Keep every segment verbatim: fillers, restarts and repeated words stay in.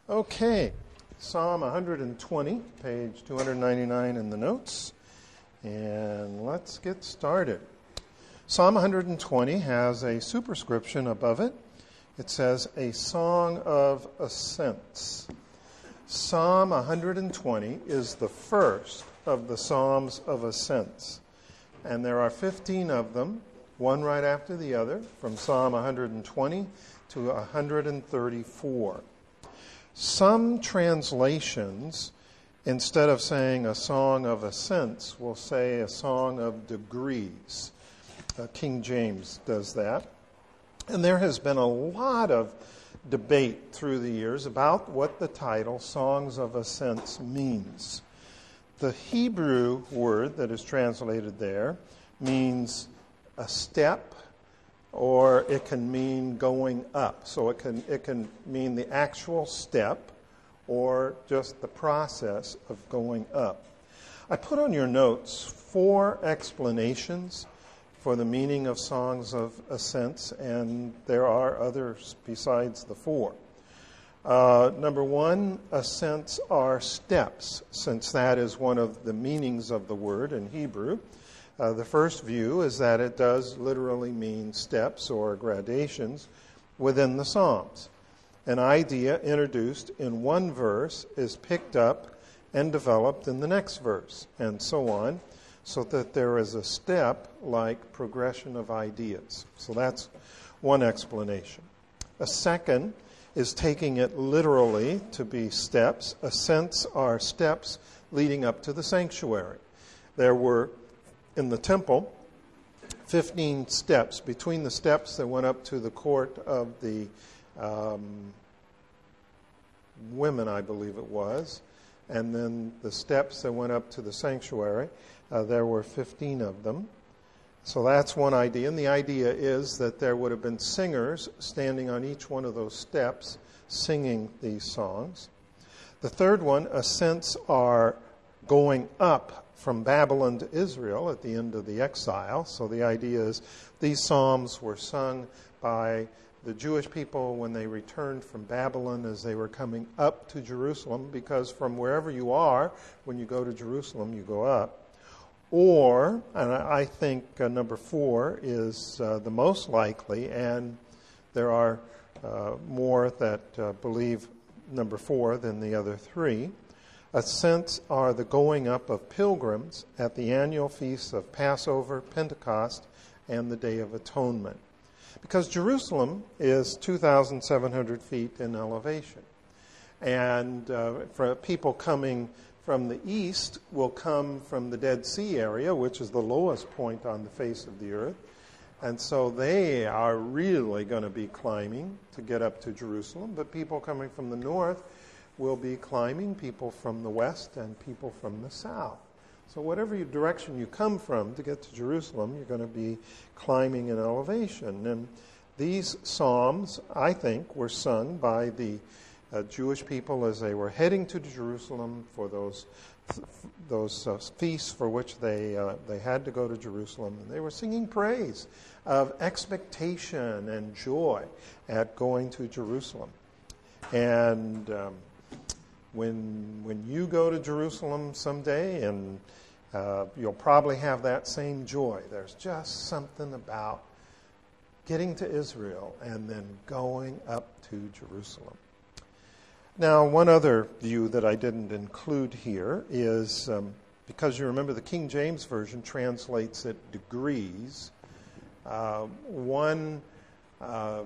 Okay, Psalm one hundred twenty, page two hundred ninety-nine in the notes, and let's get started. Psalm one hundred twenty has a superscription above it. It says, a song of ascents. Psalm one hundred twenty is the first of the Psalms of ascents, and there are fifteen of them, one right after the other, from Psalm one hundred twenty to one hundred thirty-four. Some translations, instead of saying a song of ascents, will say a song of degrees. Uh, King James does that. And there has been a lot of debate through the years about what the title Songs of Ascents means. The Hebrew word that is translated there means a step, or it can mean going up. So it can it can mean the actual step or just the process of going up. I put on your notes four explanations for the meaning of songs of ascents, and there are others besides the four. Uh, number one, ascents are steps, since that is one of the meanings of the word in Hebrew. Uh, the first view is that it does literally mean steps or gradations within the Psalms. An idea introduced in one verse is picked up and developed in the next verse, and so on, so that there is a step-like progression of ideas. So that's one explanation. A second is taking it literally to be steps. Ascents are steps leading up to the sanctuary. There were in the temple, fifteen steps. Between the steps that went up to the court of the um, women, I believe it was, and then the steps that went up to the sanctuary, uh, there were fifteen of them. So that's one idea. And the idea is that there would have been singers standing on each one of those steps singing these songs. The third one, ascents are going up from Babylon to Israel at the end of the exile. So the idea is these psalms were sung by the Jewish people when they returned from Babylon as they were coming up to Jerusalem, because from wherever you are, when you go to Jerusalem, you go up. Or, and I think uh, number four is uh, the most likely, and there are uh, more that uh, believe number four than the other three. Ascents are the going up of pilgrims at the annual feasts of Passover, Pentecost, and the Day of Atonement. Because Jerusalem is two thousand seven hundred feet in elevation. And uh, for people coming from the east will come from the Dead Sea area, which is the lowest point on the face of the earth. And so they are really going to be climbing to get up to Jerusalem. But people coming from the north will be climbing, people from the west and people from the south. So whatever direction you come from to get to Jerusalem, you're going to be climbing in elevation. And these psalms, I think, were sung by the uh, Jewish people as they were heading to Jerusalem for those those uh, feasts for which they uh, they had to go to Jerusalem. And they were singing praise of expectation and joy at going to Jerusalem. And um, When when you go to Jerusalem someday, and uh, you'll probably have that same joy. There's just something about getting to Israel and then going up to Jerusalem. Now, one other view that I didn't include here is, um, because you remember the King James Version translates it degrees, uh, one... Uh,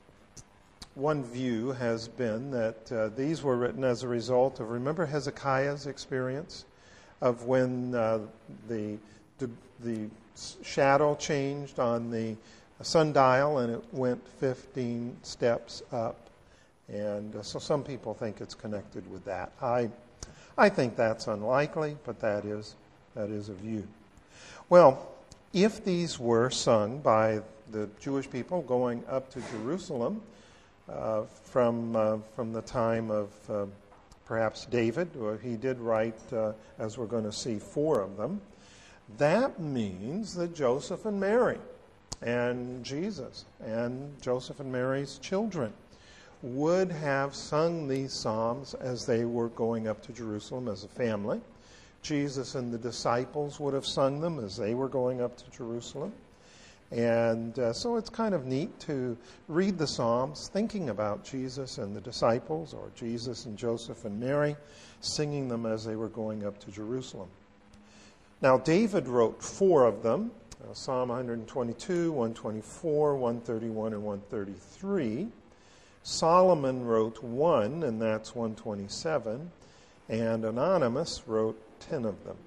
One view has been that uh, these were written as a result of, remember Hezekiah's experience of when uh, the, the the shadow changed on the sundial and it went fifteen steps up. And uh, so some people think it's connected with that. I I think that's unlikely, but that is that is a view. Well, if these were sung by the Jewish people going up to Jerusalem, Uh, from uh, from the time of uh, perhaps David, or he did write, uh, as we're going to see, four of them. That means that Joseph and Mary and Jesus and Joseph and Mary's children would have sung these psalms as they were going up to Jerusalem as a family. Jesus and the disciples would have sung them as they were going up to Jerusalem. And uh, so it's kind of neat to read the Psalms thinking about Jesus and the disciples, or Jesus and Joseph and Mary, singing them as they were going up to Jerusalem. Now, David wrote four of them, uh, Psalm one twenty-two, one twenty-four, one thirty-one, and one thirty-three. Solomon wrote one, and that's one twenty-seven, and Anonymous wrote ten of them.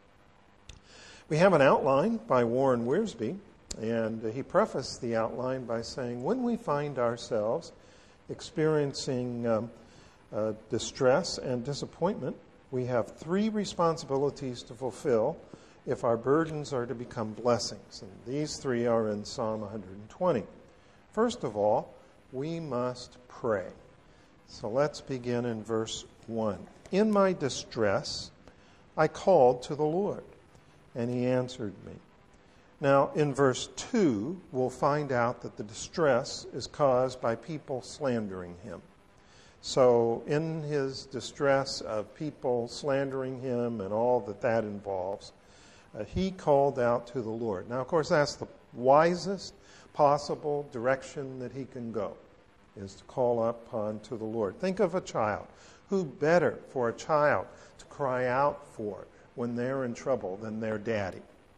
We have an outline by Warren Wiersbe, and he prefaced the outline by saying, when we find ourselves experiencing um, uh, distress and disappointment, we have three responsibilities to fulfill if our burdens are to become blessings. And these three are in Psalm one twenty. First of all, we must pray. So let's begin in verse one. In my distress, I called to the Lord, and he answered me. Now, in verse two, we'll find out that the distress is caused by people slandering him. So in his distress of people slandering him and all that that involves, uh, he called out to the Lord. Now, of course, that's the wisest possible direction that he can go, is to call upon to the Lord. Think of a child. Who better for a child to cry out for when they're in trouble than their daddy?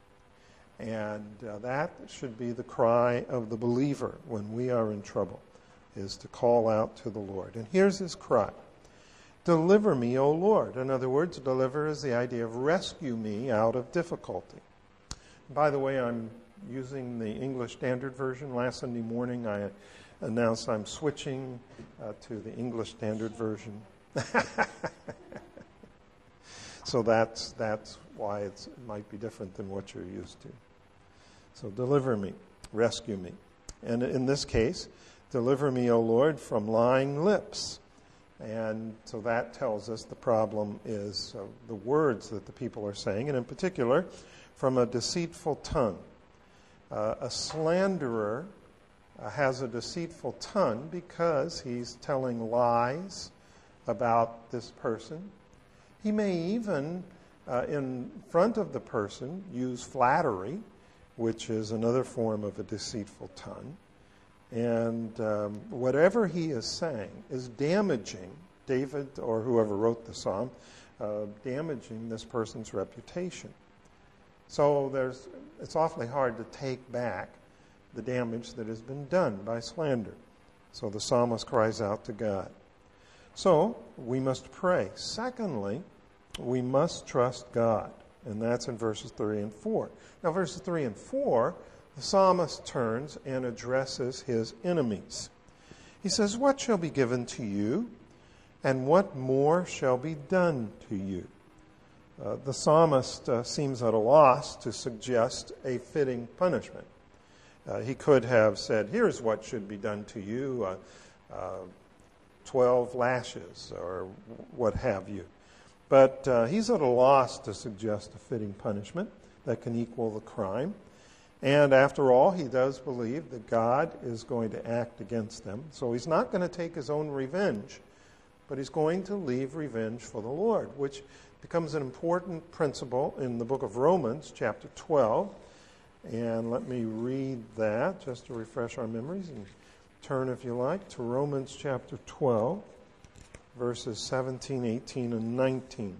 And uh, that should be the cry of the believer when we are in trouble, is to call out to the Lord. And here's his cry. Deliver me, O Lord. In other words, deliver is the idea of rescue me out of difficulty. By the way, I'm using the English Standard Version. Last Sunday morning I announced I'm switching uh, to the English Standard Version. So that's that's why it's, it might be different than what you're used to. So deliver me, rescue me. And in this case, deliver me, O Lord, from lying lips. And so that tells us the problem is uh, the words that the people are saying, and in particular, from a deceitful tongue. Uh, a slanderer uh, has a deceitful tongue because he's telling lies about this person. He may even, uh, in front of the person, use flattery, which is another form of a deceitful tongue. And um, whatever he is saying is damaging David, or whoever wrote the psalm, uh, damaging this person's reputation. So there's, it's awfully hard to take back the damage that has been done by slander. So the psalmist cries out to God. So we must pray. Secondly, we must trust God. And that's in verses three and four. Now, verses three and four, the psalmist turns and addresses his enemies. He says, what shall be given to you, and what more shall be done to you? Uh, the psalmist uh, seems at a loss to suggest a fitting punishment. Uh, he could have said, here's what should be done to you, uh, uh, twelve lashes, or what have you. But uh, he's at a loss to suggest a fitting punishment that can equal the crime. And after all, he does believe that God is going to act against them. So he's not going to take his own revenge, but he's going to leave revenge for the Lord, which becomes an important principle in the book of Romans, chapter twelve. And let me read that just to refresh our memories, and turn, if you like, to Romans chapter twelve, verses seventeen, eighteen, and nineteen.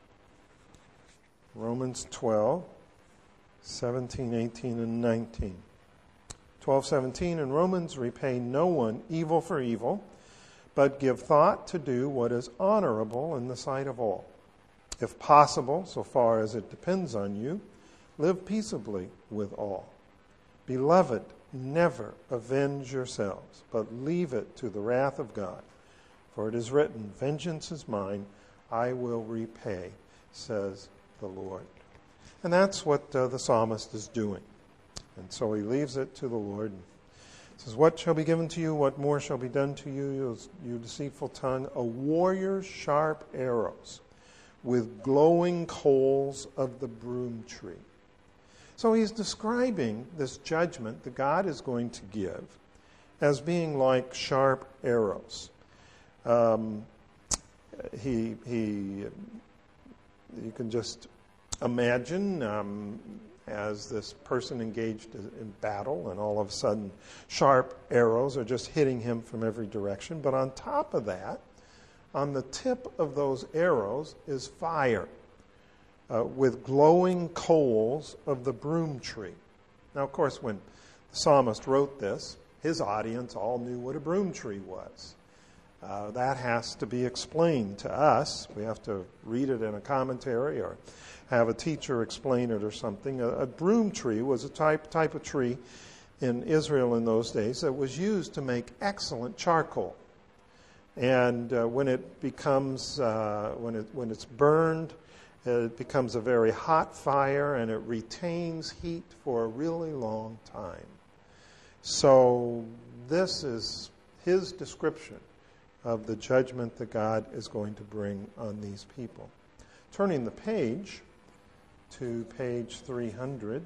Romans twelve, seventeen, eighteen, and nineteen. twelve seventeen in Romans, repay no one evil for evil, but give thought to do what is honorable in the sight of all. If possible, so far as it depends on you, live peaceably with all. Beloved, never avenge yourselves, but leave it to the wrath of God. For it is written, vengeance is mine, I will repay, says the Lord. And that's what uh, the psalmist is doing. And so he leaves it to the Lord. He says, what shall be given to you? What more shall be done to you, you, you deceitful tongue? A warrior's sharp arrows with glowing coals of the broom tree. So he's describing this judgment that God is going to give. as being like sharp arrows. Um, he, he, you can just imagine um, as this person engaged in battle, and all of a sudden sharp arrows are just hitting him from every direction. But on top of that, on the tip of those arrows is fire uh, with glowing coals of the broom tree. Now, of course, when the psalmist wrote this, his audience all knew what a broom tree was. Uh, that has to be explained to us. We have to read it in a commentary or have a teacher explain it or something. A, a broom tree was a type type of tree in Israel in those days that was used to make excellent charcoal. And uh, when it becomes uh, when it when it's burned, it becomes a very hot fire, and it retains heat for a really long time. So this is his description of the judgment that God is going to bring on these people. Turning the page to page three hundred,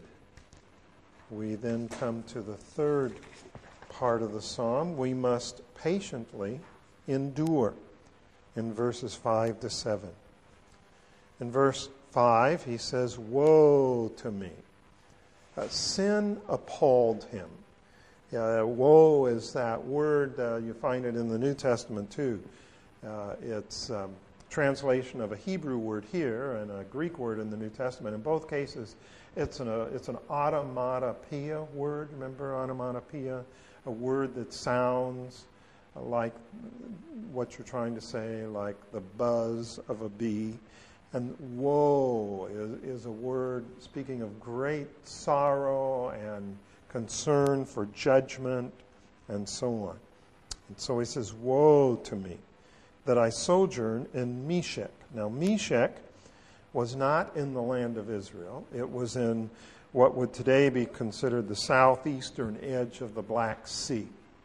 we then come to the third part of the psalm. We must patiently endure in verses five to seven. In verse five, he says, "Woe to me! Uh, sin appalled him." Uh, woe is that word. Uh, you find it in the New Testament too. Uh, it's um, translation of a Hebrew word here and a Greek word in the New Testament. In both cases, it's an uh, it's an automatopoeia word. Remember automatopoeia, a word that sounds like what you're trying to say, like the buzz of a bee. And woe is, is a word speaking of great sorrow and concern for judgment and so on. And so he says, "Woe to me that I sojourn in Meshech." Now, Meshech was not in the land of Israel. It was in what would today be considered the southeastern edge of the Black Sea.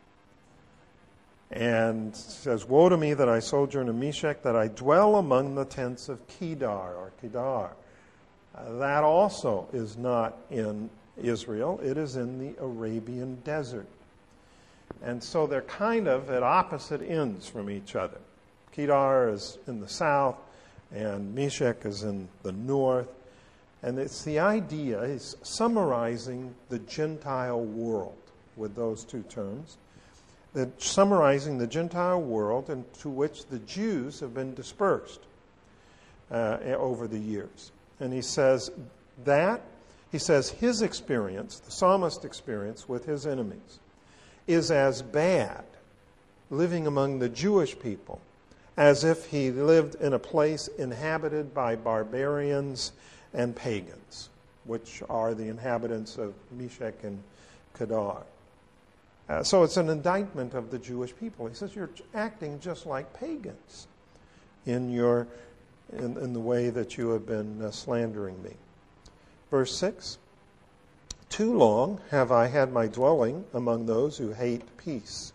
And says, "Woe to me that I sojourn in Meshech, that I dwell among the tents of Kedar," or Kedar. Uh, that also is not in Israel. It is in the Arabian desert. And so they're kind of at opposite ends from each other. Kedar is in the south, and Meshech is in the north. And it's the idea, he's summarizing the Gentile world with those two terms. The, summarizing the Gentile world into which the Jews have been dispersed uh, over the years. And he says that, he says his experience, the psalmist's experience with his enemies, is as bad living among the Jewish people as if he lived in a place inhabited by barbarians and pagans, which are the inhabitants of Meshech and Kedar. Uh, so it's an indictment of the Jewish people. He says, you're acting just like pagans in your in, in the way that you have been uh, slandering me. Verse six, "Too long have I had my dwelling among those who hate peace."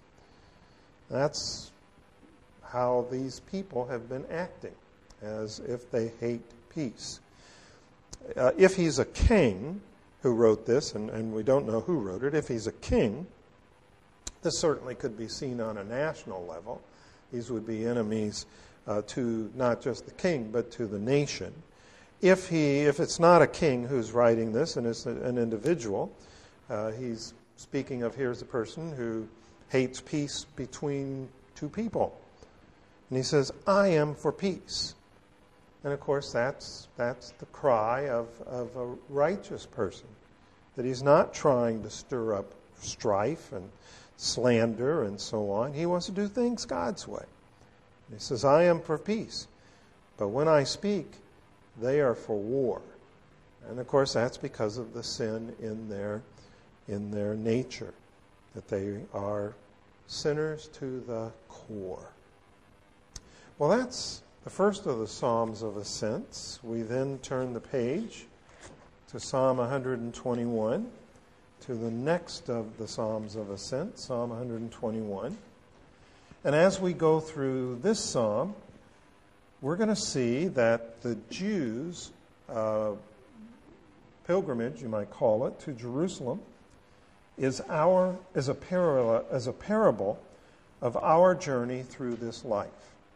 That's how these people have been acting, as if they hate peace. Uh, if he's a king who wrote this, and, and we don't know who wrote it, if he's a king, this certainly could be seen on a national level. These would be enemies uh, to not just the king, but to the nation. If he, if it's not a king who's writing this, and it's an individual, uh, he's speaking of here's a person who hates peace between two people. And he says, "I am for peace." And of course, that's that's the cry of, of a righteous person, that he's not trying to stir up strife and slander and so on. He wants to do things God's way. And he says, "I am for peace, but when I speak, they are for war." And of course, that's because of the sin in their in their nature, that they are sinners to the core. Well, that's the first of the Psalms of Ascents. We then turn the page to Psalm one twenty-one, to the next of the Psalms of Ascent, Psalm one twenty-one. And as we go through this psalm, we're going to see that the Jews' uh, pilgrimage, you might call it, to Jerusalem is our is a parallel as a parable of our journey through this life.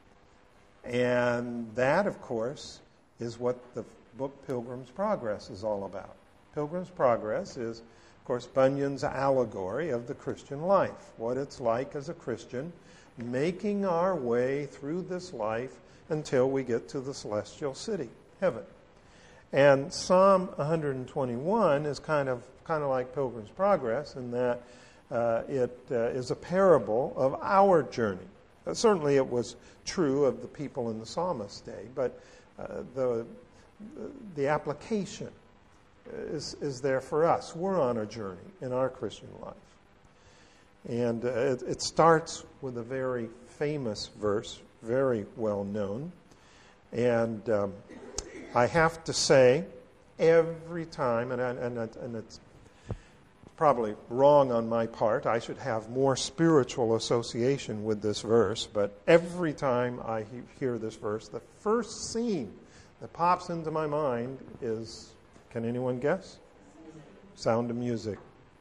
And that, of course, is what the book Pilgrim's Progress is all about. Pilgrim's Progress is, of course, Bunyan's allegory of the Christian life, what it's like as a Christian, making our way through this life until we get to the celestial city, heaven. And Psalm one twenty-one is kind of kind of like Pilgrim's Progress in that uh, it uh, is a parable of our journey. Uh, certainly it was true of the people in the psalmist's day, but uh, the the application is, is there for us. We're on a journey in our Christian life. And uh, it, it starts with a very famous verse, very well known. And um, I have to say, every time, and, I, and, and it's probably wrong on my part, I should have more spiritual association with this verse, but every time I he- hear this verse, the first scene that pops into my mind is, can anyone guess? Sound of Music.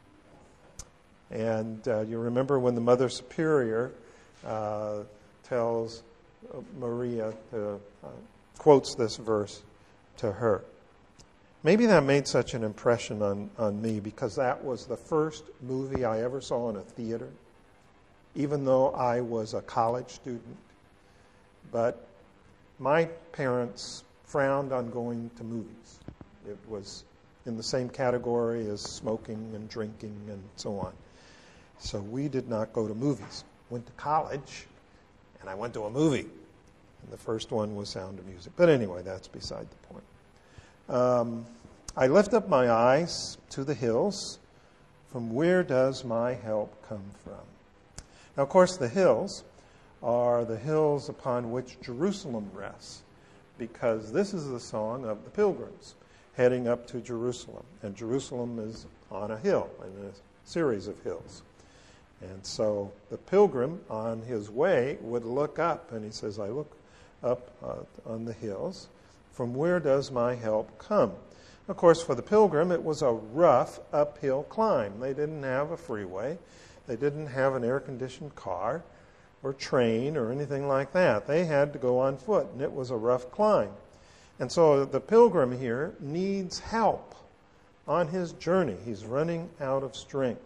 And uh, you remember when the Mother Superior uh, tells Maria, to, uh, quotes this verse to her. Maybe that made such an impression on, on me because that was the first movie I ever saw in a theater, even though I was a college student. But my parents frowned on going to movies. It was in the same category as smoking and drinking and so on. So we did not go to movies. Went to college, and I went to a movie. And the first one was Sound of Music. But anyway, that's beside the point. Um, I lift up my eyes to the hills. From where does my help come from? Now, of course, the hills are the hills upon which Jerusalem rests, because this is the song of the pilgrims heading up to Jerusalem. And Jerusalem is on a hill, in a series of hills. And so the pilgrim on his way would look up, and he says, I look up uh, on the hills. From where does my help come? Of course, for the pilgrim, it was a rough uphill climb. They didn't have a freeway. They didn't have an air-conditioned car or train or anything like that. They had to go on foot, and it was a rough climb. And so the pilgrim here needs help on his journey. He's running out of strength.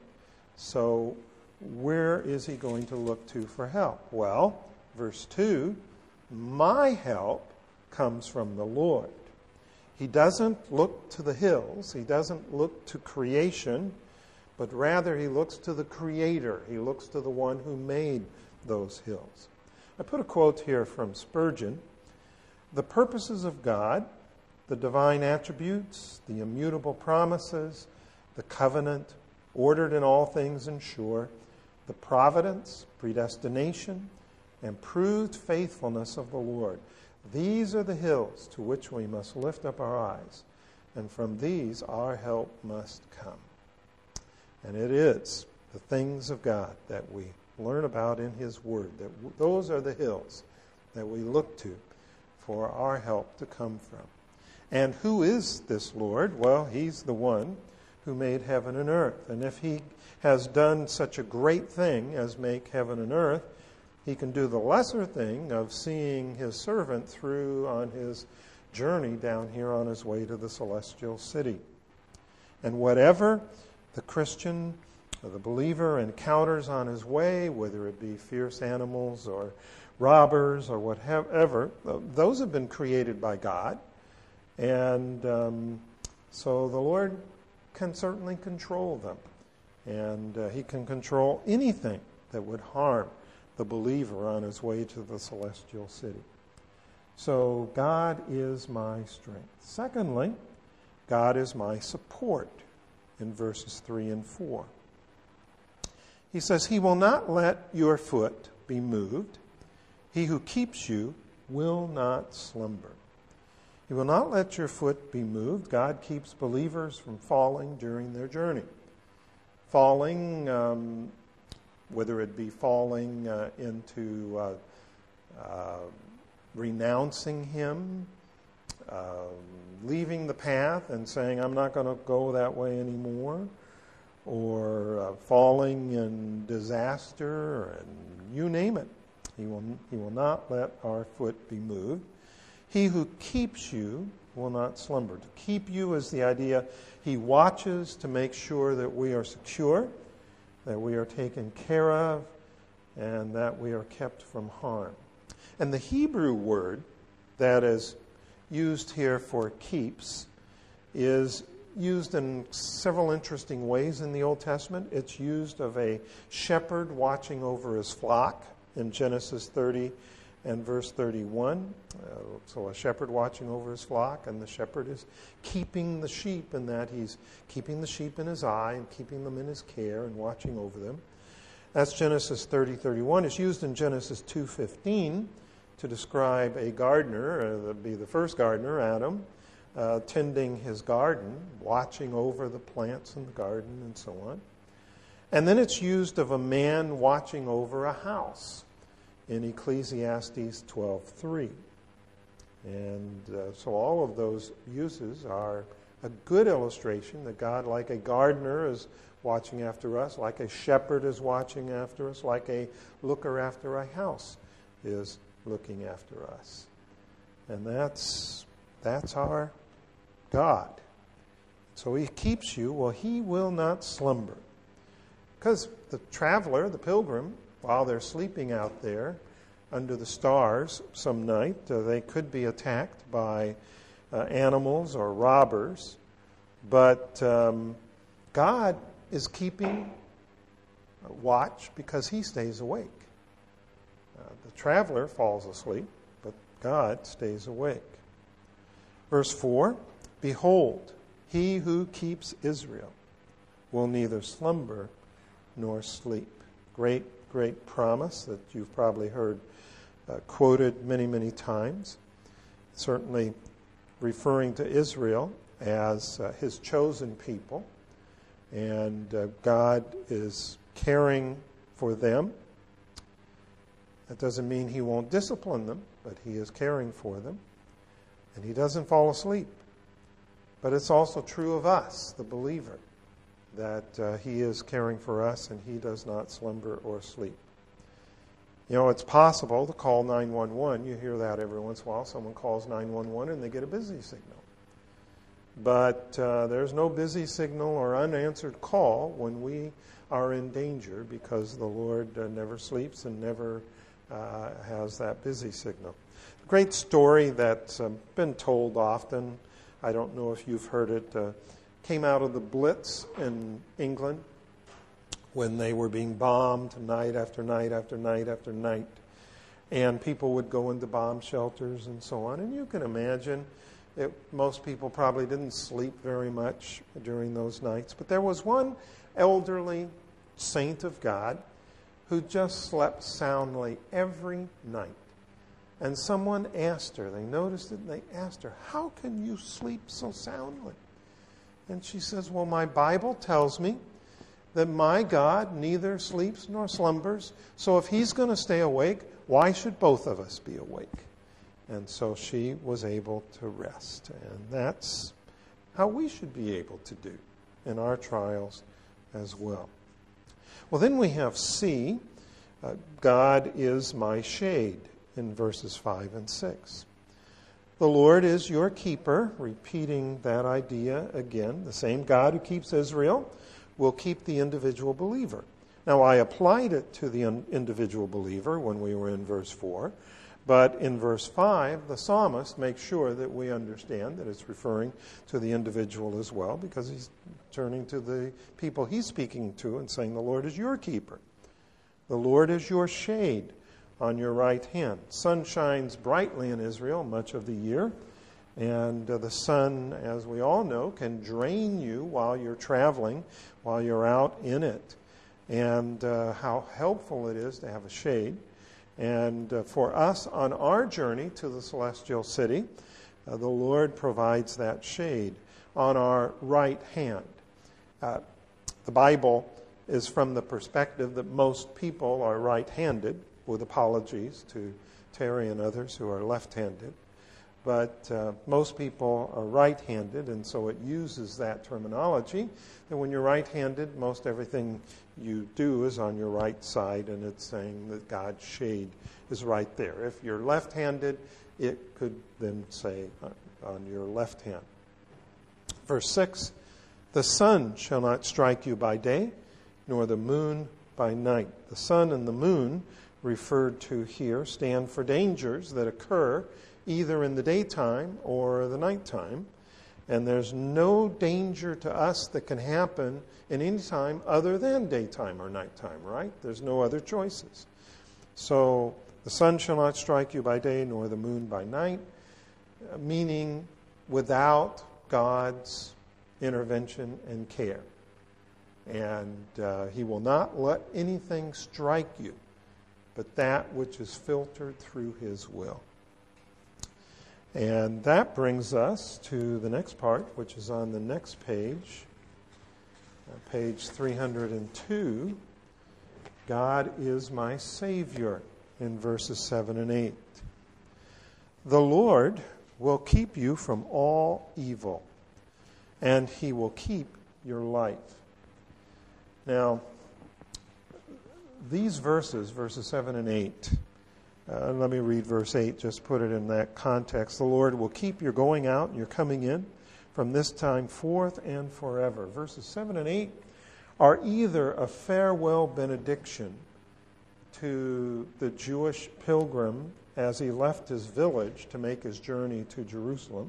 So where is he going to look to for help? Well, verse two, my help comes from the Lord. He doesn't look to the hills. He doesn't look to creation, but rather he looks to the Creator. He looks to the one who made those hills. I put a quote here from Spurgeon. The purposes of God, the divine attributes, the immutable promises, the covenant, ordered in all things and sure, the providence, predestination, and proved faithfulness of the Lord. These are the hills to which we must lift up our eyes, and from these our help must come. And it is the things of God that we learn about in His Word. That w- those are the hills that we look to for our help to come from. And who is this Lord? Well, He's the one who made heaven and earth. And if He has done such a great thing as make heaven and earth, He can do the lesser thing of seeing His servant through on his journey down here on his way to the celestial city. And whatever the Christian or the believer encounters on his way, whether it be fierce animals or robbers or whatever, those have been created by God. And um, so the Lord can certainly control them. And uh, He can control anything that would harm the believer on his way to the celestial city. So God is my strength. Secondly, God is my support in verses three and four. He says, He will not let your foot be moved. He who keeps you will not slumber. He will not let your foot be moved. God keeps believers from falling during their journey. Falling, um, whether it be falling uh, into uh, uh, renouncing Him, uh, leaving the path and saying, I'm not going to go that way anymore, or uh, falling in disaster, and you name it. He will, he will not let our foot be moved. He who keeps you will not slumber. To keep you is the idea he watches to make sure that we are secure, that we are taken care of, and that we are kept from harm. And the Hebrew word that is used here for keeps is used in several interesting ways in the Old Testament. It's used of a shepherd watching over his flock in Genesis thirty and verse thirty-one. Uh, so a shepherd watching over his flock, and the shepherd is keeping the sheep in that he's keeping the sheep in his eye and keeping them in his care and watching over them. That's Genesis thirty, thirty-one. It's used in Genesis two fifteen to describe a gardener, uh, that'd be the first gardener, Adam, uh, tending his garden, watching over the plants in the garden and so on. And then it's used of a man watching over a house in Ecclesiastes twelve three. And uh, so all of those uses are a good illustration that God, like a gardener, is watching after us, like a shepherd is watching after us, like a looker after a house is looking after us. And that's that's our God. So he keeps you. Well, he will not slumber. Because the traveler, the pilgrim, while they're sleeping out there under the stars some night, uh, they could be attacked by uh, animals or robbers. But um, God is keeping watch because he stays awake. Uh, the traveler falls asleep, but God stays awake. Verse four, behold, he who keeps Israel will neither slumber nor sleep. Great, great promise that you've probably heard uh, quoted many, many times. Certainly referring to Israel as uh, his chosen people. And uh, God is caring for them. That doesn't mean he won't discipline them, but he is caring for them. And he doesn't fall asleep. But it's also true of us, the believer, that uh, he is caring for us and he does not slumber or sleep. You know, it's possible to call nine one one. You hear that every once in a while. Someone calls nine one one and they get a busy signal. But uh, there's no busy signal or unanswered call when we are in danger, because the Lord uh, never sleeps and never uh, has that busy signal. A great story that's uh, been told often, I don't know if you've heard it, uh, came out of the Blitz in England when they were being bombed night after night after night after night. And people would go into bomb shelters and so on. And you can imagine it, most people probably didn't sleep very much during those nights. But there was one elderly saint of God who just slept soundly every night. And someone asked her, they noticed it, and they asked her, how can you sleep so soundly? And she says, well, my Bible tells me that my God neither sleeps nor slumbers. So if he's going to stay awake, why should both of us be awake? And so she was able to rest. And that's how we should be able to do in our trials as well. Well, then we have C, uh, God is my shade, in verses five and six. The Lord is your keeper, repeating that idea again. The same God who keeps Israel will keep the individual believer. Now, I applied it to the individual believer when we were in verse four, but in verse five, the psalmist makes sure that we understand that it's referring to the individual as well, because he's turning to the people he's speaking to and saying, the Lord is your keeper. The Lord is your shade on your right hand. Sun shines brightly in Israel much of the year, and uh, the sun, as we all know, can drain you while you're traveling, while you're out in it. And uh, how helpful it is to have a shade. And uh, for us on our journey to the celestial city, uh, the Lord provides that shade on our right hand. Uh, the Bible is from the perspective that most people are right-handed, with apologies to Terry and others who are left-handed. but uh, most people are right-handed, and so it uses that terminology. And when you're right-handed, most everything you do is on your right side, and it's saying that God's shade is right there. If you're left-handed, it could then say on your left hand. Verse six, the sun shall not strike you by day, nor the moon by night. The sun and the moon referred to here stand for dangers that occur either in the daytime or the nighttime. And there's no danger to us that can happen in any time other than daytime or nighttime, right? There's no other choices. So the sun shall not strike you by day, nor the moon by night, meaning without God's intervention and care. And uh, he will not let anything strike you but that which is filtered through his will. And that brings us to the next part, which is on the next page, uh, page three hundred two. God is my Savior, in verses seven and eight. The Lord will keep you from all evil, and he will keep your life. Now, these verses, verses seven and eight, uh, let me read verse eight, just put it in that context. The Lord will keep your going out and your coming in from this time forth and forever. Verses seven and eight are either a farewell benediction to the Jewish pilgrim as he left his village to make his journey to Jerusalem,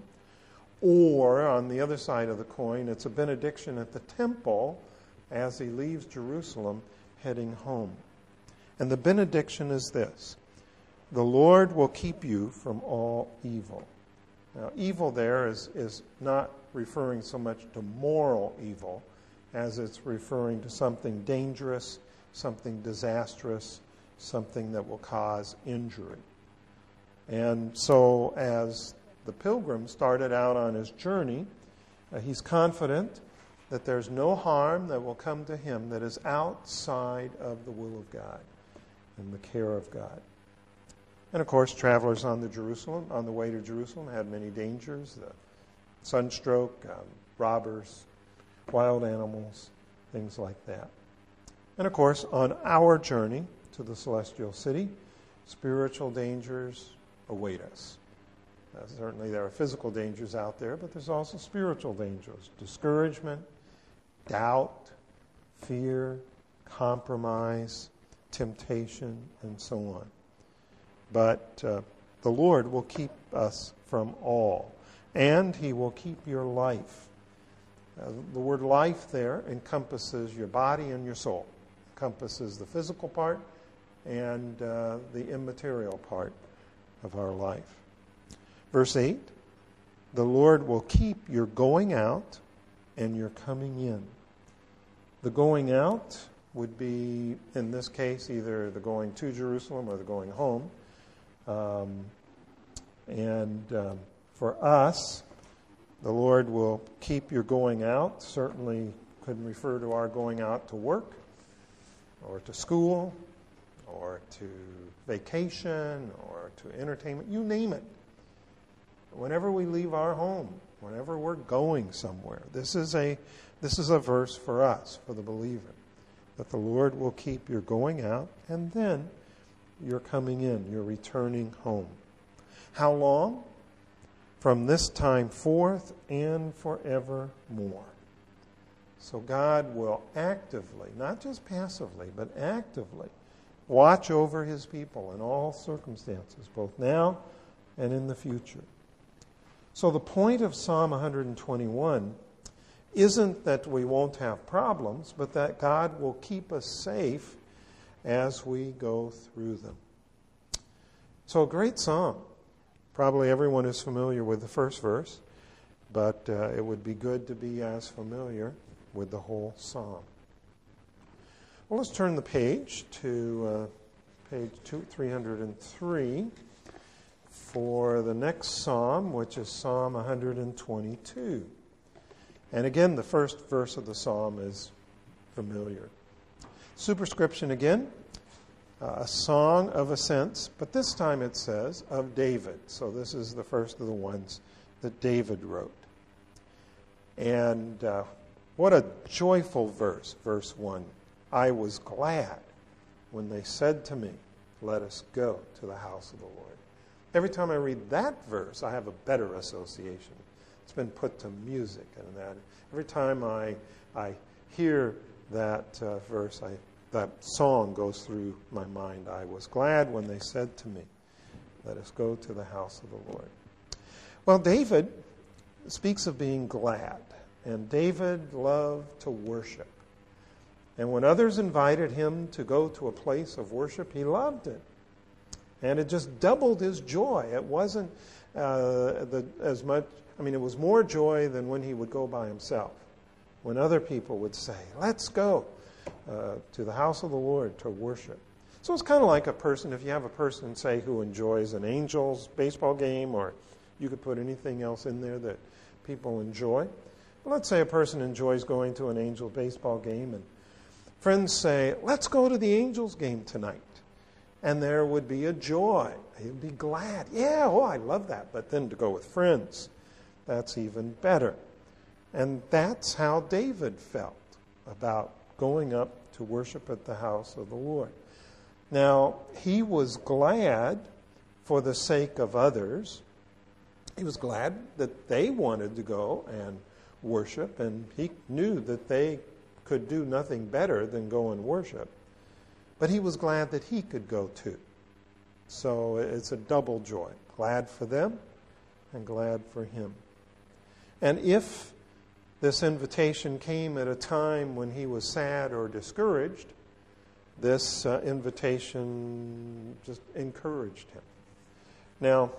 or on the other side of the coin, it's a benediction at the temple as he leaves Jerusalem heading home. And the benediction is this: the Lord will keep you from all evil. Now, evil there is, is not referring so much to moral evil as it's referring to something dangerous, something disastrous, something that will cause injury. And so as the pilgrim started out on his journey, uh, he's confident that there's no harm that will come to him that is outside of the will of God and the care of God. And of course, travelers on the Jerusalem, on the way to Jerusalem, had many dangers: the sunstroke, um, robbers, wild animals, things like that. And of course, on our journey to the celestial city, spiritual dangers await us. Uh, certainly there are physical dangers out there, but there's also spiritual dangers: discouragement, doubt, fear, compromise, temptation, and so on. But uh, the Lord will keep us from all, and he will keep your life. Uh, the word life there encompasses your body and your soul, encompasses the physical part and uh, the immaterial part of our life. Verse eight, the Lord will keep your going out and your coming in. The going out would be, in this case, either the going to Jerusalem or the going home. Um, and um, for us, the Lord will keep your going out. Certainly could refer to our going out to work or to school or to vacation or to entertainment, you name it. Whenever we leave our home, whenever we're going somewhere, this is a this is a verse for us, for the believer, that the Lord will keep your going out and then you're coming in, you're returning home. How long? From this time forth and forevermore. So God will actively, not just passively, but actively watch over his people in all circumstances, both now and in the future. So the point of Psalm one twenty-one isn't that we won't have problems, but that God will keep us safe as we go through them. So a great psalm. Probably everyone is familiar with the first verse, but uh, it would be good to be as familiar with the whole psalm. Well, let's turn the page to uh, page two, three hundred three for the next psalm, which is Psalm one twenty-two. And again, the first verse of the psalm is familiar. Superscription again. uh, a song of ascents, but this time it says of David. So this is the first of the ones that David wrote. And uh, what a joyful verse, verse one. I was glad when they said to me, let us go to the house of the Lord. Every time I read that verse, I have a better association. It's been put to music, and that every time I I hear that uh, verse, I that song goes through my mind. I was glad when they said to me, let us go to the house of the Lord. Well, David speaks of being glad, and David loved to worship. And when others invited him to go to a place of worship, he loved it. And it just doubled his joy. It wasn't uh, the, as much, I mean, it was more joy than when he would go by himself. When other people would say, let's go uh, to the house of the Lord to worship. So it's kind of like a person, if you have a person, say, who enjoys an Angels baseball game, or you could put anything else in there that people enjoy. Let's say a person enjoys going to an Angels baseball game, and friends say, let's go to the Angels game tonight. And there would be a joy. He'd be glad. Yeah, oh, I love that. But then to go with friends, that's even better. And that's how David felt about going up to worship at the house of the Lord. Now, he was glad for the sake of others. He was glad that they wanted to go and worship, and he knew that they could do nothing better than go and worship. But he was glad that he could go too. So it's a double joy. Glad for them and glad for him. And if this invitation came at a time when he was sad or discouraged, this uh, invitation just encouraged him. Now,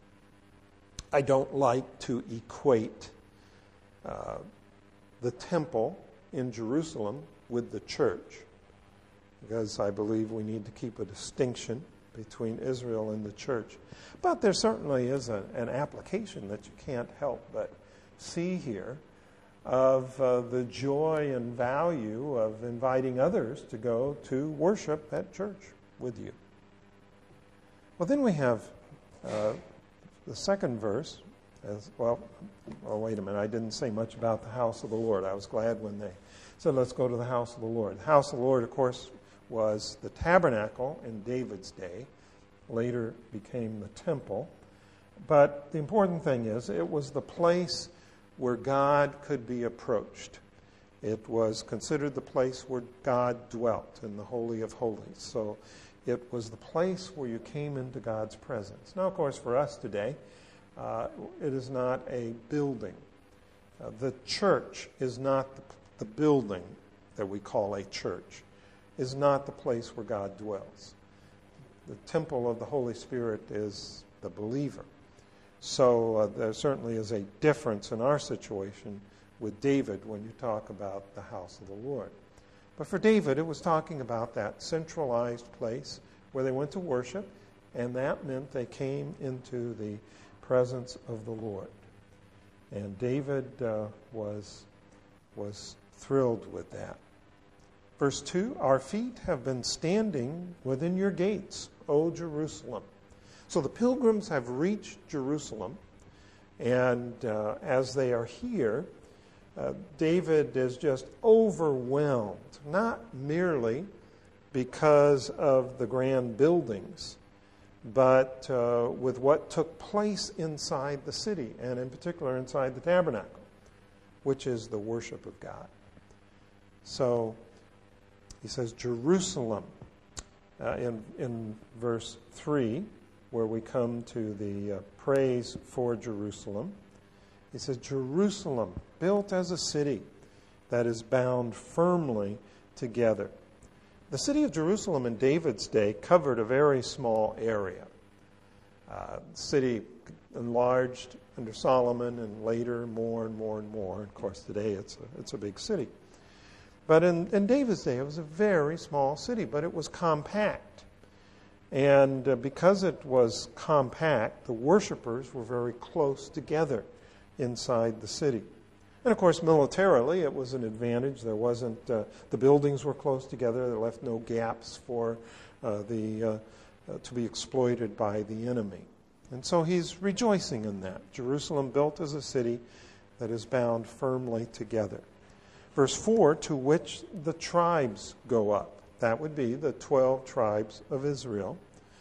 I don't like to equate uh, the temple in Jerusalem with the church, because I believe we need to keep a distinction between Israel and the church. But there certainly is a, an application that you can't help but see here of uh, the joy and value of inviting others to go to worship at church with you. Well, then we have uh, the second verse. As well, oh, wait a minute. I didn't say much about the house of the Lord. I was glad when they said, let's go to the house of the Lord. The house of the Lord, of course, was the tabernacle in David's day. Later became the temple. But the important thing is, it was the place where God could be approached. It was considered the place where God dwelt in the Holy of Holies. So it was the place where you came into God's presence. Now, of course, for us today, uh, it is not a building. Uh, the church is not the, the building that we call a church, is not the place where God dwells. The temple of the Holy Spirit is the believer. So uh, there certainly is a difference in our situation with David when you talk about the house of the Lord. But for David, it was talking about that centralized place where they went to worship, and that meant they came into the presence of the Lord. And David uh, was, was thrilled with that. Verse two, our feet have been standing within your gates, O Jerusalem. So the pilgrims have reached Jerusalem, and uh, as they are here, uh, David is just overwhelmed, not merely because of the grand buildings, but uh, with what took place inside the city, and in particular inside the tabernacle, which is the worship of God. So he says, Jerusalem, uh, in, in verse three, where we come to the uh, praise for Jerusalem. He says, Jerusalem, built as a city that is bound firmly together. The city of Jerusalem in David's day covered a very small area. Uh, the city enlarged under Solomon, and later more and more and more. Of course, today it's a, it's a big city. But in, in David's day, it was a very small city, but it was compact. And uh, because it was compact, the worshipers were very close together inside the city. And of course, militarily, it was an advantage. There wasn't, uh, the buildings were close together. They left no gaps for uh, the, uh, uh, to be exploited by the enemy. And so he's rejoicing in that. Jerusalem built as a city that is bound firmly together. Verse four, to which the tribes go up. That would be the twelve tribes of Israel.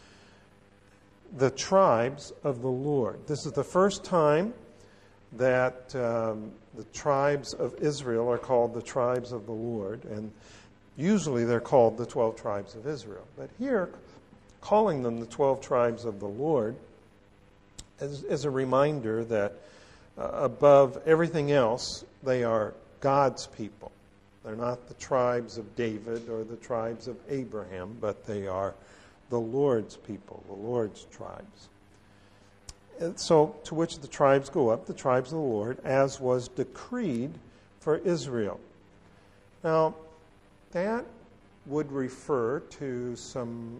The tribes of the Lord. This is the first time that um, the tribes of Israel are called the tribes of the Lord, and usually they're called the twelve tribes of Israel. But here, calling them the twelve tribes of the Lord is, is a reminder that uh, above everything else, they are God's people. They're not the tribes of David or the tribes of Abraham, but they are the Lord's people, the Lord's tribes. And so, to which the tribes go up, the tribes of the Lord, as was decreed for Israel. Now, that would refer to some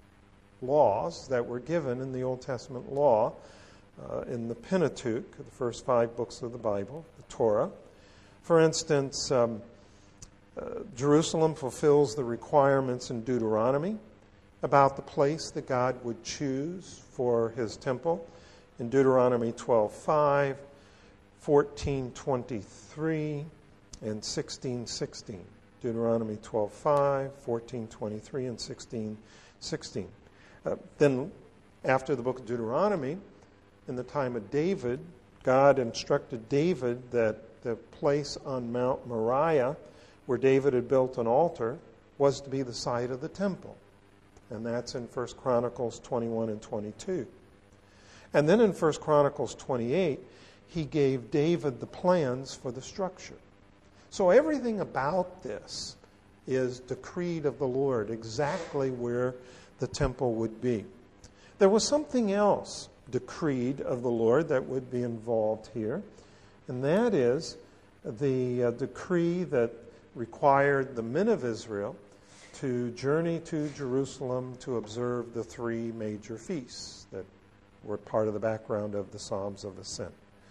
laws that were given in the Old Testament law, uh, in the Pentateuch, the first five books of the Bible, the Torah. For instance, um, uh, Jerusalem fulfills the requirements in Deuteronomy about the place that God would choose for his temple. In Deuteronomy twelve five, fourteen twenty-three, and sixteen sixteen. Deuteronomy twelve five, fourteen twenty-three, and sixteen sixteen. Uh, then, after the book of Deuteronomy, in the time of David, God instructed David that the place on Mount Moriah, where David had built an altar, was to be the site of the temple. And that's in First Chronicles twenty-one and twenty-two. And then in First Chronicles twenty-eight, he gave David the plans for the structure. So everything about this is decreed of the Lord, exactly where the temple would be. There was something else decreed of the Lord that would be involved here, and that is the uh, decree that required the men of Israel to journey to Jerusalem to observe the three major feasts that were part of the background of the Psalms of Ascent.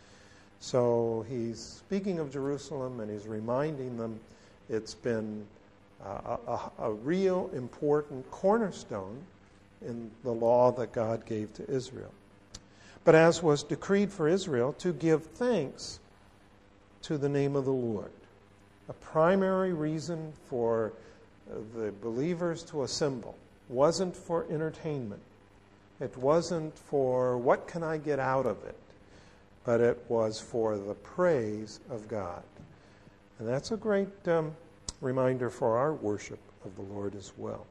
So he's speaking of Jerusalem, and he's reminding them it's been uh, a, a real important cornerstone in the law that God gave to Israel. But as was decreed for Israel, to give thanks to the name of the Lord. A primary reason for the believers to assemble wasn't for entertainment. It wasn't for what can I get out of it, but it was for the praise of God. And that's a great um, reminder for our worship of the Lord as well.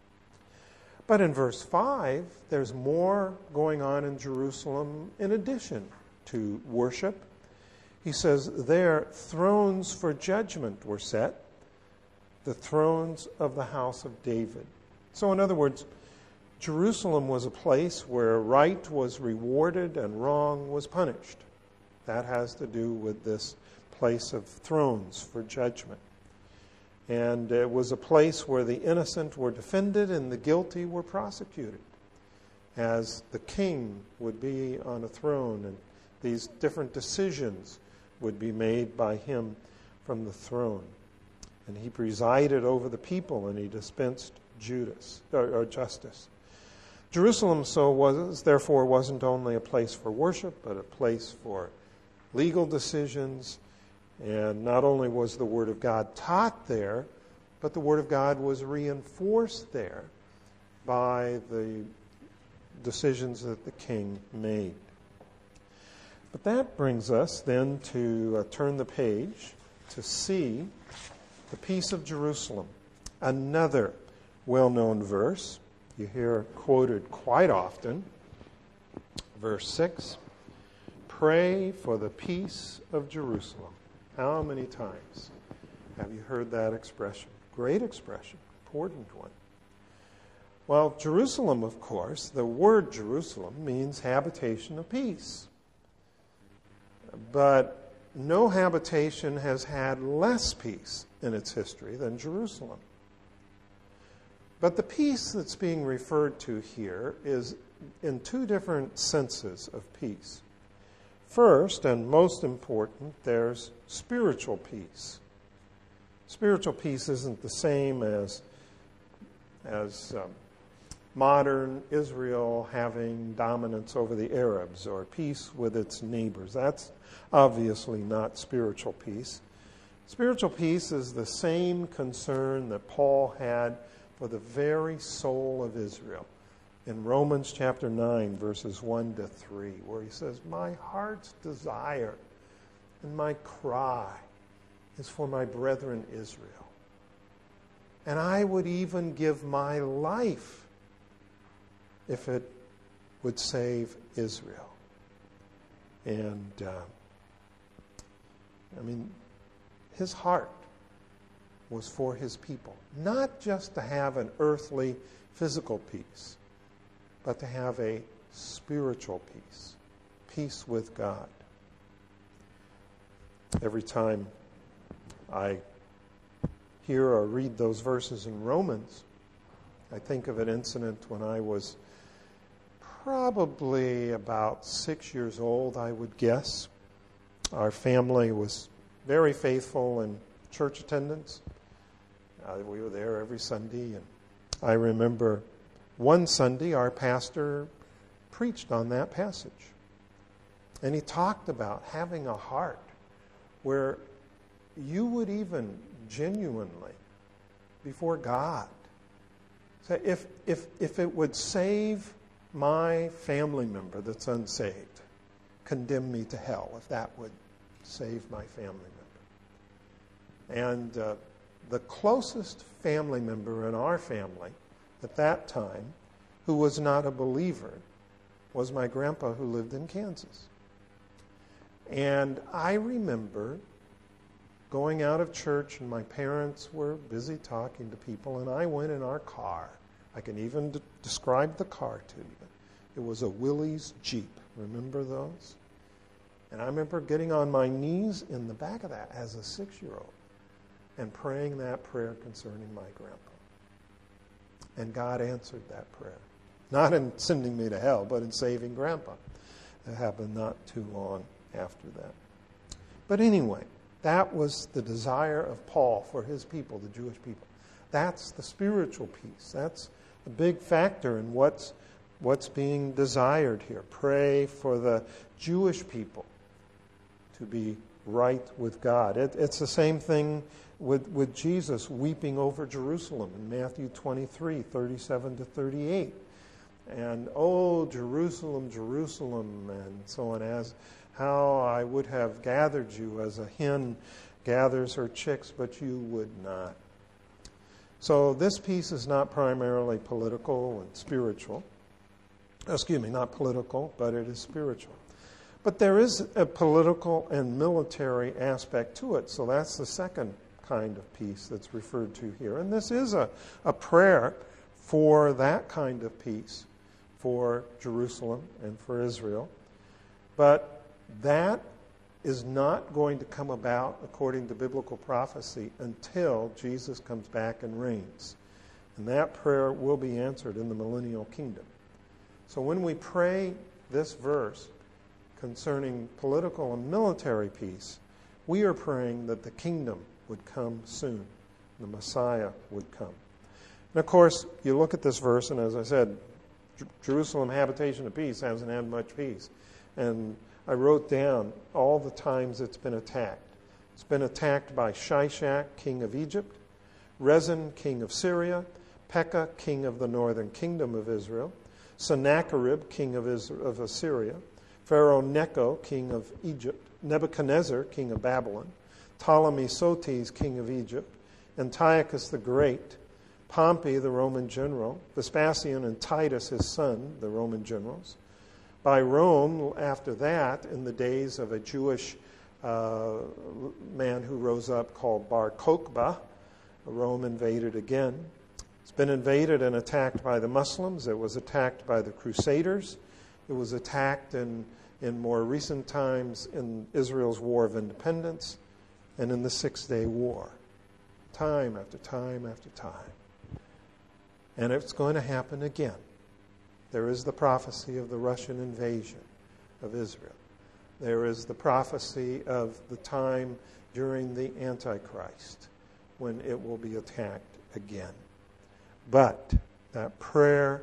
But in verse five, there's more going on in Jerusalem in addition to worship. He says, there thrones for judgment were set, the thrones of the house of David. So in other words, Jerusalem was a place where right was rewarded and wrong was punished. That has to do with this place of thrones for judgment. And it was a place where the innocent were defended and the guilty were prosecuted, as the king would be on a throne, and these different decisions would be made by him from the throne. And he presided over the people, and he dispensed Judas, or, or justice. Jerusalem, so was therefore wasn't only a place for worship, but a place for legal decisions. And not only was the Word of God taught there, but the Word of God was reinforced there by the decisions that the king made. But that brings us then to uh, turn the page to see the peace of Jerusalem. Another well-known verse. You hear quoted quite often. Verse six. Pray for the peace of Jerusalem. How many times have you heard that expression? Great expression, important one. Well, Jerusalem, of course, the word Jerusalem means habitation of peace. But no habitation has had less peace in its history than Jerusalem. But the peace that's being referred to here is in two different senses of peace. First, and most important, there's spiritual peace. Spiritual peace isn't the same as, as um, modern Israel having dominance over the Arabs or peace with its neighbors. That's obviously not spiritual peace. Spiritual peace is the same concern that Paul had for the very soul of Israel in Romans chapter nine, verses one to three, where he says, "My heart's desire and my cry is for my brethren Israel. And I would even give my life if it would save Israel." And, uh, I mean, his heart was for his people. Not just to have an earthly, physical peace, but to have a spiritual peace. Peace with God. Every time I hear or read those verses in Romans, I think of an incident when I was probably about six years old, I would guess. Our family was very faithful in church attendance. Uh, we were there every Sunday, and I remember one Sunday our pastor preached on that passage. And he talked about having a heart where you would even genuinely, before God, say, if, if, if it would save my family member that's unsaved, condemn me to hell, if that would save my family member. And uh, the closest family member in our family at that time, who was not a believer, was my grandpa who lived in Kansas. And I remember going out of church, and my parents were busy talking to people, and I went in our car. I can even d- describe the car to you. It was a Willys Jeep. Remember those? And I remember getting on my knees in the back of that as a six-year-old and praying that prayer concerning my grandpa. And God answered that prayer. Not in sending me to hell, but in saving grandpa. It happened not too long after that. But anyway, that was the desire of Paul for his people, the Jewish people. That's the spiritual peace. That's a big factor in what's what's being desired here. Pray for the Jewish people to be right with God. It, it's the same thing with, with Jesus weeping over Jerusalem in Matthew twenty-three, thirty-seven to thirty-eight. And, "Oh, Jerusalem, Jerusalem," and so on, as how I would have gathered you as a hen gathers her chicks, but you would not. So this peace is not primarily political and spiritual. Excuse me, not political, but it is spiritual. But there is a political and military aspect to it, so that's the second kind of peace that's referred to here. And this is a, a prayer for that kind of peace for Jerusalem and for Israel. But that is not going to come about, according to biblical prophecy, until Jesus comes back and reigns. And that prayer will be answered in the millennial kingdom. So when we pray this verse concerning political and military peace, we are praying that the kingdom would come soon. The Messiah would come. And of course, you look at this verse, and as I said, Jerusalem, habitation of peace, hasn't had much peace. And I wrote down all the times it's been attacked. It's been attacked by Shishak, king of Egypt, Rezin, king of Syria, Pekah, king of the northern kingdom of Israel, Sennacherib, king of, Israel, of Assyria, Pharaoh Necho, king of Egypt, Nebuchadnezzar, king of Babylon, Ptolemy Sotes, king of Egypt, Antiochus the Great, Pompey, the Roman general, Vespasian and Titus, his son, the Roman generals. By Rome, after that, in the days of a Jewish uh, man who rose up called Bar Kokhba, Rome invaded again. It's been invaded and attacked by the Muslims. It was attacked by the Crusaders. It was attacked in, in more recent times in Israel's War of Independence and in the Six-Day War. Time after time after time. And it's going to happen again. There is the prophecy of the Russian invasion of Israel. There is the prophecy of the time during the Antichrist when it will be attacked again. But that prayer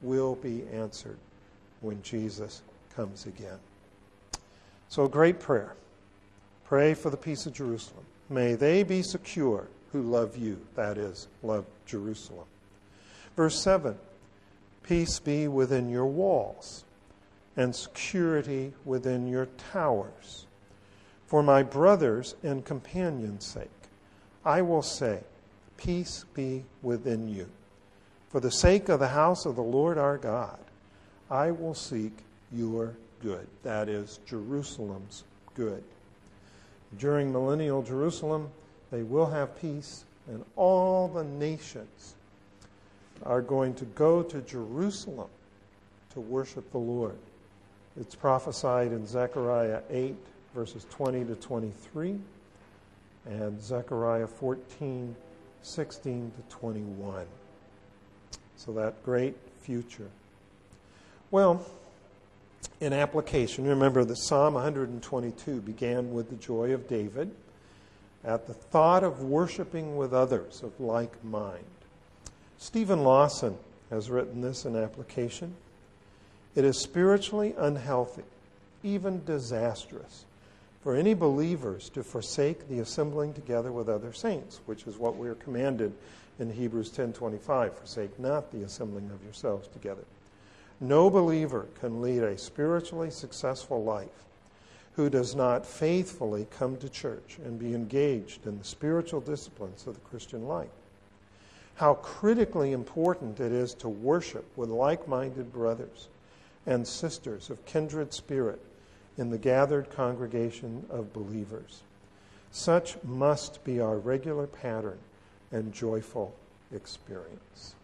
will be answered when Jesus comes again. So, great prayer. Pray for the peace of Jerusalem. May they be secure who love you, that is, love Jerusalem. Verse seven, peace be within your walls, and security within your towers. For my brothers and companions' sake, I will say, peace be within you. For the sake of the house of the Lord our God, I will seek your good. That is, Jerusalem's good. During millennial Jerusalem, they will have peace, and all the nations are going to go to Jerusalem to worship the Lord. It's prophesied in Zechariah eight, verses twenty to twenty-three, and Zechariah fourteen, sixteen to twenty-one. So that great future. Well, in application, remember that Psalm one twenty-two began with the joy of David at the thought of worshiping with others of like mind. Stephen Lawson has written this in application. It is spiritually unhealthy, even disastrous, for any believers to forsake the assembling together with other saints, which is what we are commanded in Hebrews ten twenty-five, forsake not the assembling of yourselves together. No believer can lead a spiritually successful life who does not faithfully come to church and be engaged in the spiritual disciplines of the Christian life. How critically important it is to worship with like-minded brothers and sisters of kindred spirit in the gathered congregation of believers. Such must be our regular pattern and joyful experience.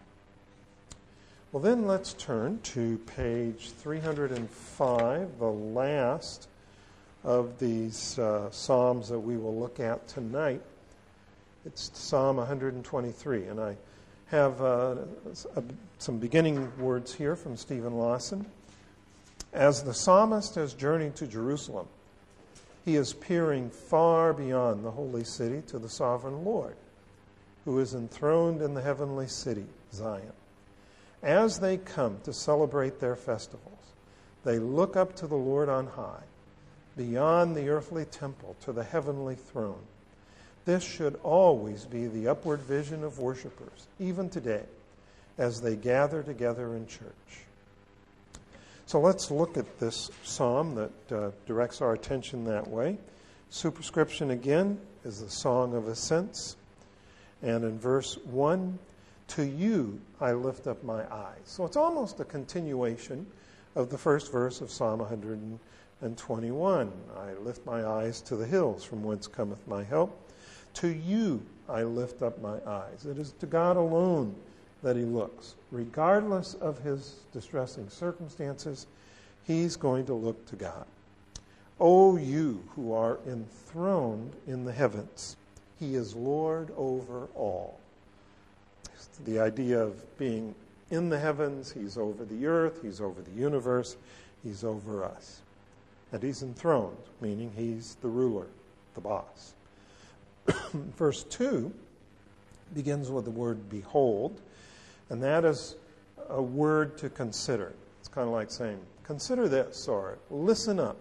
Well, then let's turn to page three hundred five, the last of these uh, Psalms that we will look at tonight. It's Psalm one twenty-three, and I have uh, a, some beginning words here from Stephen Lawson. As the psalmist has journeyed to Jerusalem, he is peering far beyond the holy city to the sovereign Lord, who is enthroned in the heavenly city, Zion. As they come to celebrate their festivals, they look up to the Lord on high, beyond the earthly temple to the heavenly throne. This should always be the upward vision of worshipers, even today, as they gather together in church. So let's look at this psalm that uh, directs our attention that way. Superscription again is the Song of Ascents. And in verse one, to you I lift up my eyes. So it's almost a continuation of the first verse of Psalm one twenty-one. I lift my eyes to the hills, from whence cometh my help. To you I lift up my eyes. It is to God alone that he looks. Regardless of his distressing circumstances, he's going to look to God. O you who are enthroned in the heavens, he is Lord over all. The idea of being in the heavens, he's over the earth, he's over the universe, he's over us. And he's enthroned, meaning he's the ruler, the boss. Verse two begins with the word behold, and that is a word to consider. It's kind of like saying, consider this, or listen up.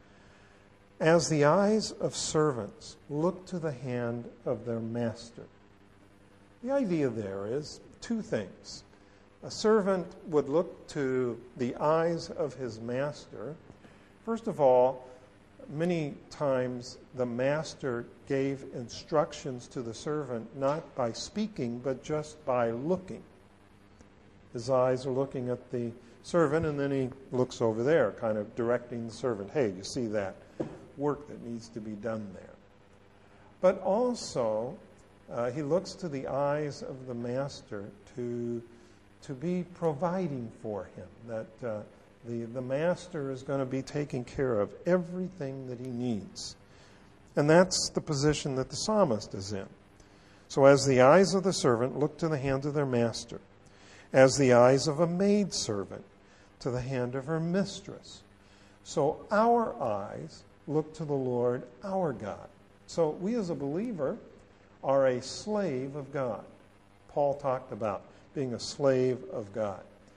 As the eyes of servants look to the hand of their master. The idea there is two things. A servant would look to the eyes of his master. First of all, many times the master gave instructions to the servant not by speaking, but just by looking. His eyes are looking at the servant, and then he looks over there, kind of directing the servant, hey, you see that work that needs to be done there. But also, uh, he looks to the eyes of the master to, to be providing for him, that uh, the, the master is going to be taking care of everything that he needs. And that's the position that the psalmist is in. So as the eyes of the servant look to the hand of their master, as the eyes of a maidservant to the hand of her mistress, so our eyes look to the Lord our God. So we as a believer are a slave of God. Paul talked about being a slave of God.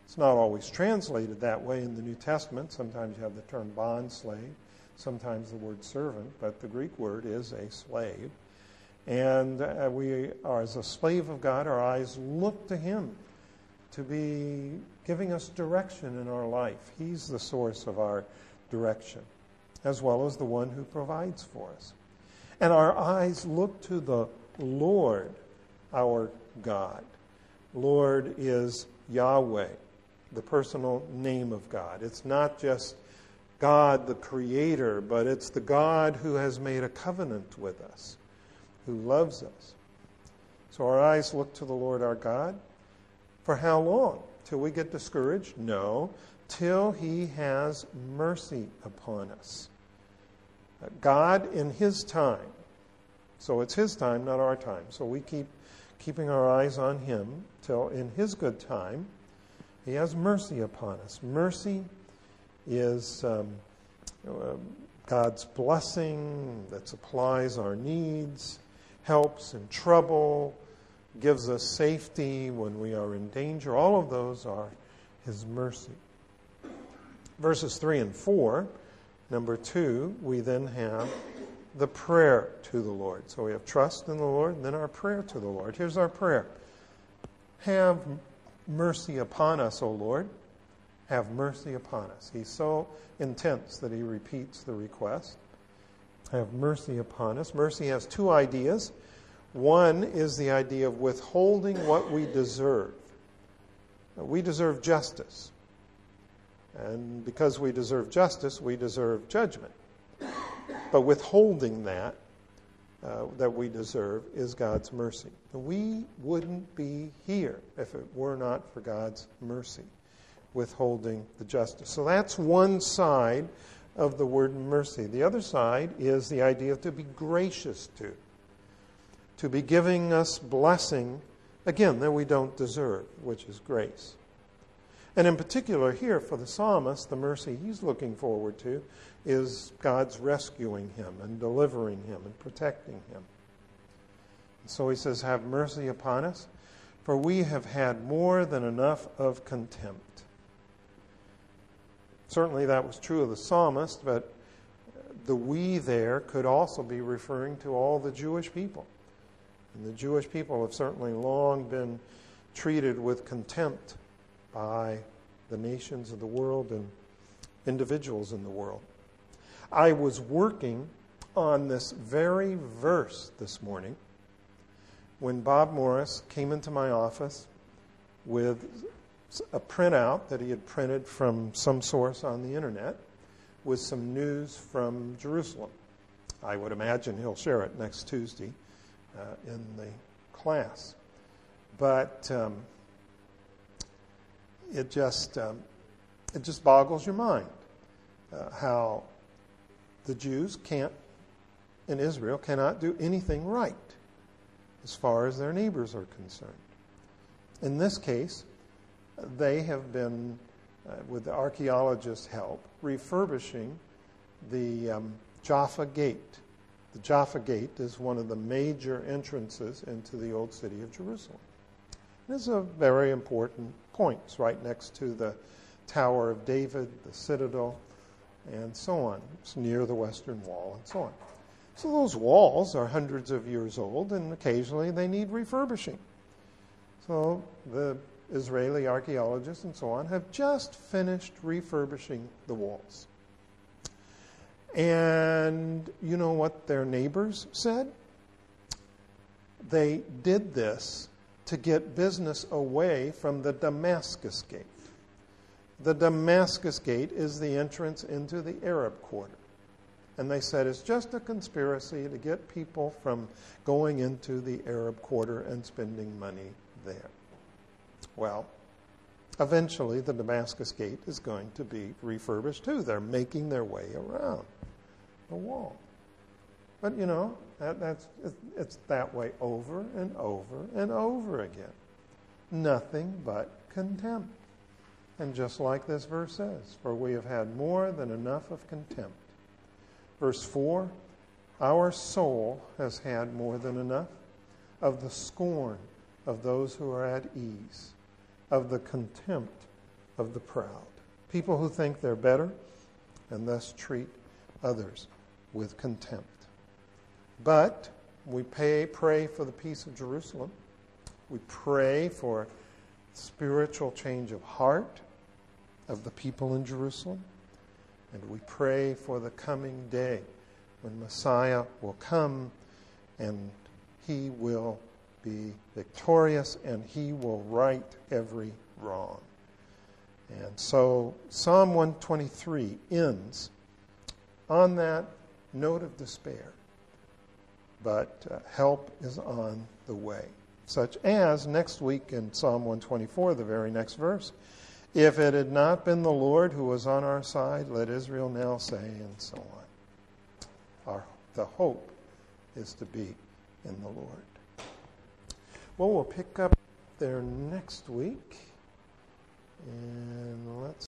It's not always translated that way in the New Testament. Sometimes you have the term bond slave, sometimes the word servant, but the Greek word is a slave. And uh, we are, as a slave of God, our eyes look to him to be giving us direction in our life. He's the source of our direction, as well as the one who provides for us. And our eyes look to the Lord, our God. Lord is Yahweh, the personal name of God. It's not just God the Creator, but it's the God who has made a covenant with us, who loves us. So our eyes look to the Lord our God. For how long? Till we get discouraged? No. Till he has mercy upon us. God in his time. So it's his time, not our time. So we keep keeping our eyes on him till in his good time he has mercy upon us. Mercy is um, uh, God's blessing that supplies our needs, helps in trouble, gives us safety when we are in danger. All of those are his mercy. Verses three and four, number two, we then have the prayer to the Lord. So we have trust in the Lord, and then our prayer to the Lord. Here's our prayer. Have mercy upon us, O Lord. Have mercy upon us. He's so intense that he repeats the request. Have mercy upon us. Mercy has two ideas. One is the idea of withholding what we deserve. We deserve justice. And because we deserve justice, we deserve judgment. But withholding that, uh, that we deserve, is God's mercy. We wouldn't be here if it were not for God's mercy, withholding the justice. So that's one side of the word mercy. The other side is the idea of to be gracious to, to be giving us blessing, again, that we don't deserve, which is grace. And in particular here, for the psalmist, the mercy he's looking forward to is God's rescuing him and delivering him and protecting him. And so he says, have mercy upon us, for we have had more than enough of contempt. Certainly that was true of the psalmist, but the we there could also be referring to all the Jewish people. And the Jewish people have certainly long been treated with contempt by the nations of the world and individuals in the world. I was working on this very verse this morning when Bob Morris came into my office with a printout that he had printed from some source on the internet with some news from Jerusalem. I would imagine he'll share it next Tuesday uh, in the class. But um, it just um, it just boggles your mind uh, how the Jews can't, in Israel, cannot do anything right as far as their neighbors are concerned. In this case, they have been, uh, with the archaeologists' help, refurbishing the um, Jaffa Gate. The Jaffa Gate is one of the major entrances into the old city of Jerusalem. It's a very important point. It's right next to the Tower of David, the Citadel, and so on. It's near the Western Wall and so on. So those walls are hundreds of years old, and occasionally they need refurbishing. So the Israeli archaeologists and so on have just finished refurbishing the walls. And you know what their neighbors said? They did this to get business away from the Damascus Gate. The Damascus Gate is the entrance into the Arab quarter. And they said it's just a conspiracy to get people from going into the Arab quarter and spending money there. Well, eventually the Damascus Gate is going to be refurbished too. They're making their way around the wall. But, you know, that, that's it's that way over and over and over again. Nothing but contempt. And just like this verse says, for we have had more than enough of contempt. Verse four, our soul has had more than enough of the scorn of those who are at ease, of the contempt of the proud, people who think they're better and thus treat others with contempt. But we pay, pray for the peace of Jerusalem. We pray for spiritual change of heart of the people in Jerusalem. And we pray for the coming day when Messiah will come and he will be victorious and he will right every wrong. And so Psalm one twenty-three ends on that note of despair. But uh, help is on the way. Such as next week in Psalm one twenty-four, the very next verse, if it had not been the Lord who was on our side, let Israel now say, and so on. Our, the hope is to be in the Lord. Well, we'll pick up there next week. And let's